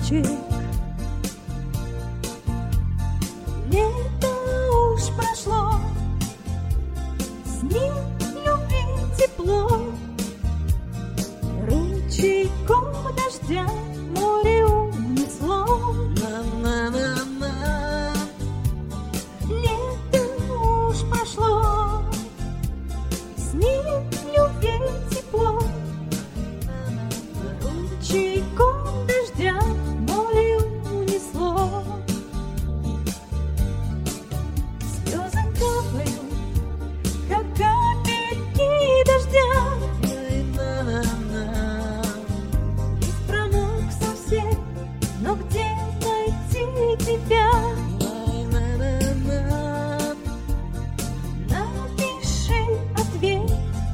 лучик. Лето уж прошло, с ним любви тепло. Ручейком дождя море унесло. На-на-на-на. Лето уж прошло, с ним любви тепло. Ручейком дождя море унесло. Слезы капают, как капельки дождя. На-на-на. Лист промок совсем, но где найти тебя? На-на-на-на. Напиши ответ,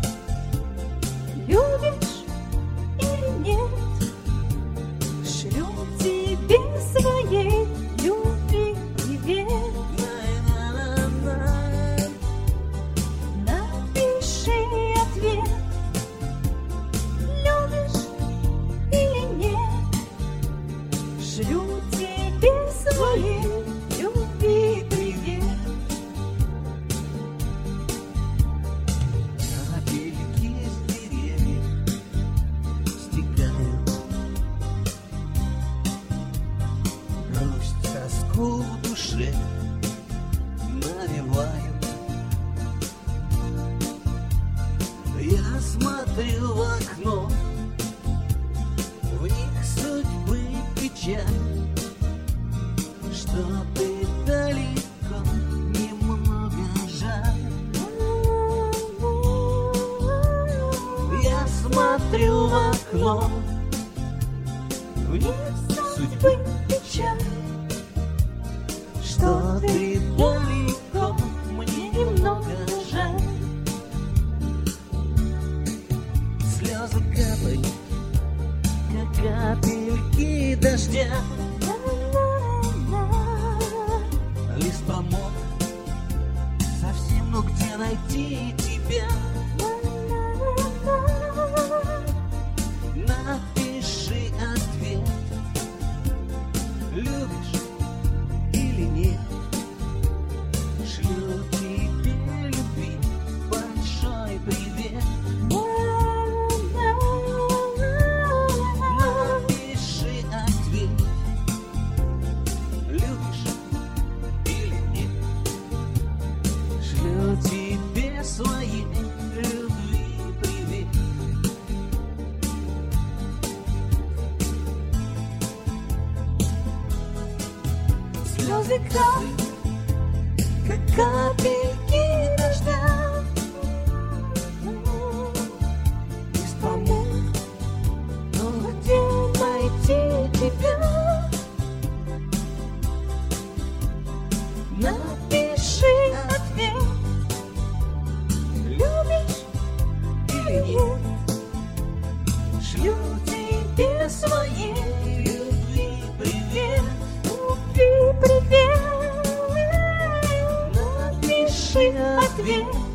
любишь или нет. Шлю тебе своей любви привет. На-на-на-на. Напиши ответ, любишь или нет. Шлю тебе своей любви привет. Капельки с деревьев стекают, грусть, тоску в душе навевают. Я смотрю в окно, в них судьбы печаль, что ты далеко, немного жаль. Я смотрю в окно, в них судьбы печаль, что ты далеко, мне немного жаль. Слезы капают, как капельки дождя. Лист промок совсем, но где найти тебя? Напиши ответ, любишь или нет. Шлю тебе любви большой привет. Напиши ответ, любишь или нет. Шлю тебе своей любви привет. Слезы капают, как капельки дождя. Лист промок, Но где найти тебя? Напиши ответ, любишь или нет. Шлю тебе своей любви привет. любви привет. Напиши ответ,